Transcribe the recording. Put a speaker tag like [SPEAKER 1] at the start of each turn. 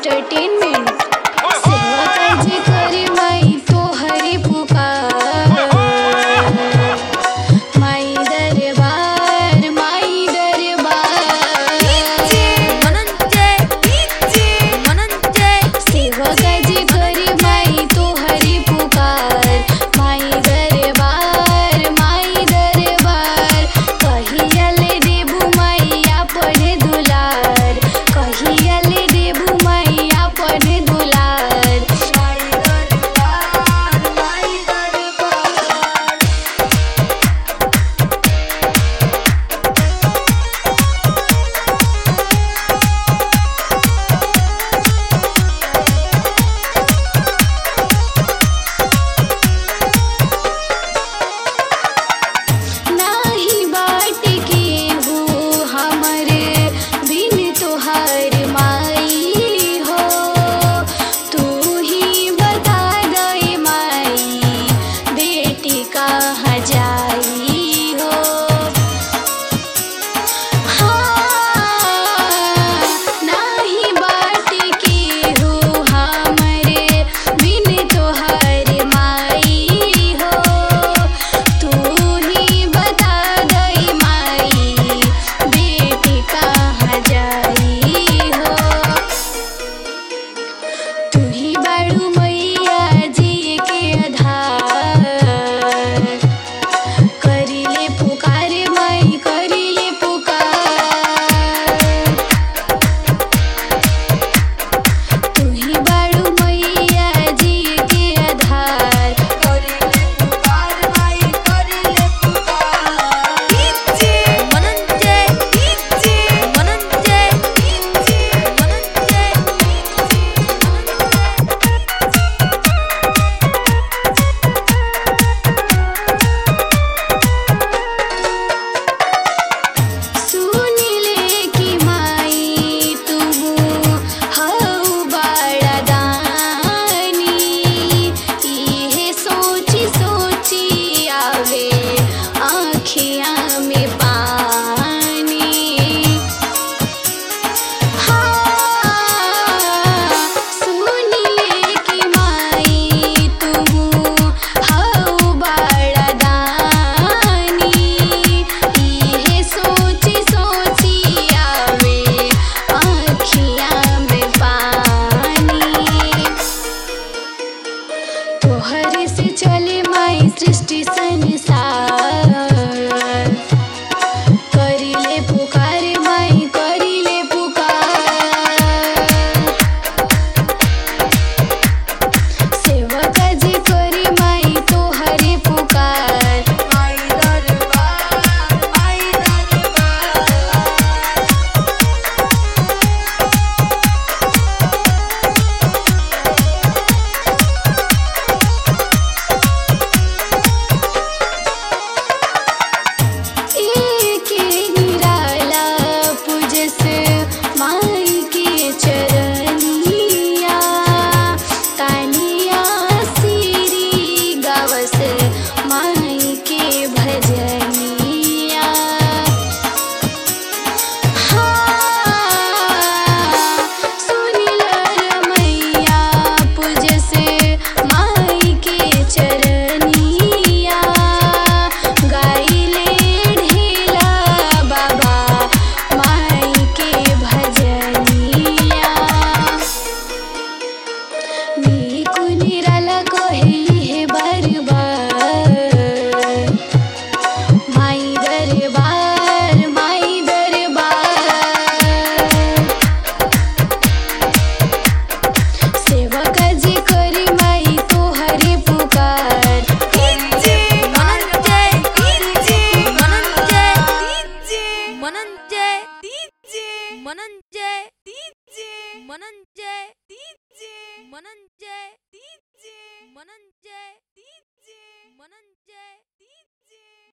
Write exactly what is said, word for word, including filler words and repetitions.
[SPEAKER 1] Entertainment. सेवा काजे करे माई तोहरी पुकार, माई दरबार माई दरबार। सेवा काजे करे माई तोहरी पुकार, माई दरबार माई दरबार। कहियाले देबू माई आपन दुलार, कहियाले देबू माई आपन दुलार। माई दरबार माई दरबार। नाही बाट केहू हमरे बिन तोहार माई हो, तू ही बता दे माई बेटी कहाँ जाई हो। हाँ, नाही बाट केहू हमरे बिन तोहार माई हो, तू ही बता दे माई बेटी कहाँ जाई हो। तू ही बाड़ू मैया जी के आधार, करिले पुकार माई करिले पुकार। तू ही बाड़ू मैया जी के आधार, करिले पुकार माई करिले पुकार। सुनिले कि माई तू हऊ बड़ा दानी, इहे सोची सोची आवे आँखियाँ में पानी। हाँ, सुनिले कि माई तू हऊ बड़ा दानी, इहे सोची सोची आवे आँखियाँ में पानी। तोहरे से चले माई सृष्टि संसार, करिले पुकार माई करिले पुकार। सेवा काजे करे माई तोहरे पुकार, माई दरबार माई दरबार। एके निराला पूजस माई के चरनिया, तानिया सिरी गावस माई के भजनिया। हाँ, सुनिला रमैया पूजस माई के चरनिया, गाइले ढेला बाबा माई के भजनिया। नीकु निराला कही है बार बार, माई दरबार माई दरबार। सेवा काजे करे माई तोहरे पुकार,
[SPEAKER 2] मनंजय